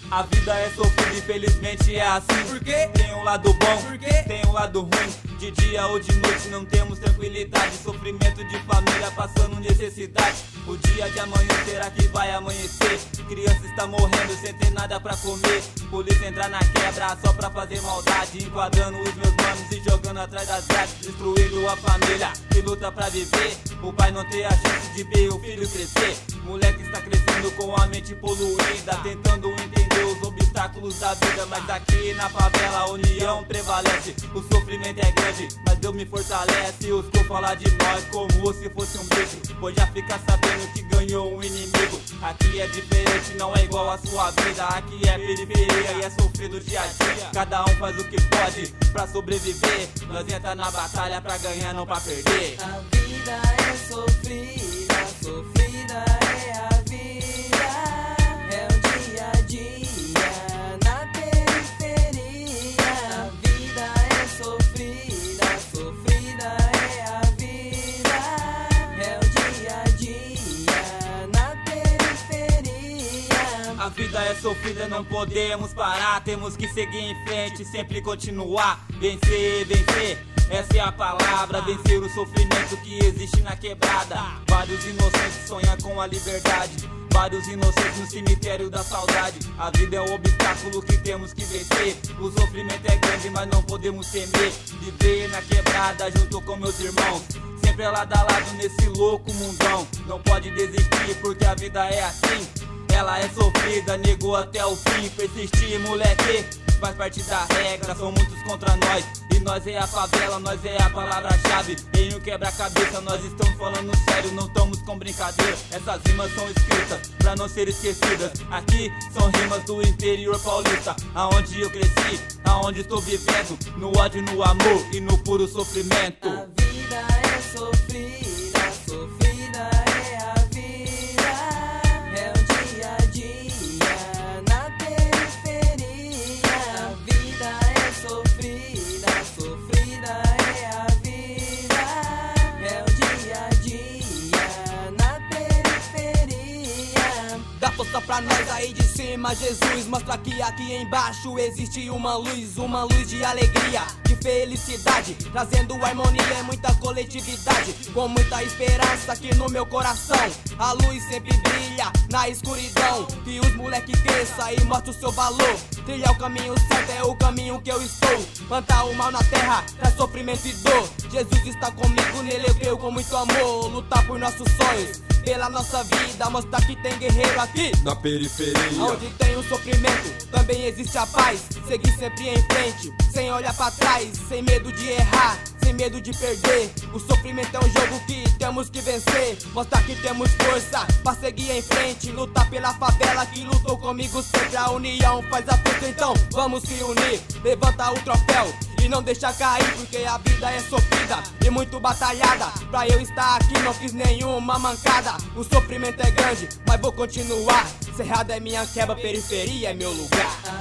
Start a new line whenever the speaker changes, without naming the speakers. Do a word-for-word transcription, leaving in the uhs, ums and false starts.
A vida é sofrida, infelizmente é assim.
Por quê?
Tem um lado bom,
Por quê?
tem um lado ruim. De dia ou de noite não temos tranquilidade. Sofrimento de família passando necessidade. O dia de amanhã será que vai amanhecer? Criança está morrendo sem ter nada pra comer. Polícia entrar na quebra só pra fazer maldade. Enquadrando os meus manos e jogando atrás das grades. Destruindo a família que luta pra viver. O pai não tem a chance de ver o filho crescer. Moleque está crescendo com a mente poluída, tentando entender os obstáculos da vida. Mas aqui na favela a união prevalece. O sofrimento é grande, mas Deus me fortalece. Os que eu falar de nós como se fosse um beijo, pois já fica sabendo que ganhou um inimigo. Aqui é diferente, não é igual a sua vida. Aqui é periferia e é sofrido dia a dia. Cada um faz o que pode pra sobreviver. Nós entra na batalha pra ganhar, não pra perder.
A vida é sofrida, sofrida é a vida. É o dia a dia na periferia. A vida é sofrida, sofrida é a vida. É o dia a dia na periferia.
A vida é sofrida, não podemos parar. Temos que seguir em frente, sempre continuar. Vencer, vencer, essa é a palavra. Vencer o sofrimento que existe na quebrada. Vários inocentes sonham com a liberdade. Vários inocentes no cemitério da saudade. A vida é um obstáculo que temos que vencer. O sofrimento é grande, mas não podemos temer. Viver na quebrada junto com meus irmãos, sempre lado a lado nesse louco mundão. Não pode desistir porque a vida é assim. Ela é sofrida, negou até o fim. Persistir, moleque, faz parte da regra. São muitos contra nós e nós é a favela, nós é a palavra-chave. Em um quebra-cabeça nós estamos falando sério, não estamos com brincadeira. Essas rimas são escritas pra não ser esquecidas. Aqui são rimas do interior paulista, aonde eu cresci, aonde estou vivendo. No ódio, no amor e no puro sofrimento.
A vida é sofrida, sofrida é a vida. É o dia a dia na periferia. A vida é sofrida, sofrida é a vida. É o dia a dia na periferia.
Dá força pra nós aí de cima, Jesus. Mostra que aqui embaixo existe uma luz, uma luz de alegria, de felicidade, trazendo harmonia e muita coletividade, com muita esperança aqui no meu coração. A luz sempre brilha na escuridão, que os moleque cresça e mostra o seu valor. Trilhar o caminho certo é o caminho que eu estou. Plantar o mal na terra traz sofrimento e dor. Jesus está comigo, nele eu creio com muito amor. Lutar por nossos sonhos, pela nossa vida, mostrar que tem guerreiro aqui
na periferia.
Onde tem o sofrimento, também existe a paz. Seguir sempre em frente, sem olhar pra trás, sem medo de errar, sem medo de perder. O sofrimento é um jogo que temos que vencer. Mostrar que temos força pra seguir em frente. Lutar pela favela que lutou comigo sempre. A união faz a força, então vamos se unir. Levanta o troféu e não deixa cair, porque a vida é sofrida e muito batalhada. Pra eu estar aqui não fiz nenhuma mancada. O sofrimento é grande, mas vou continuar. Cerrado é minha quebra, periferia é meu lugar.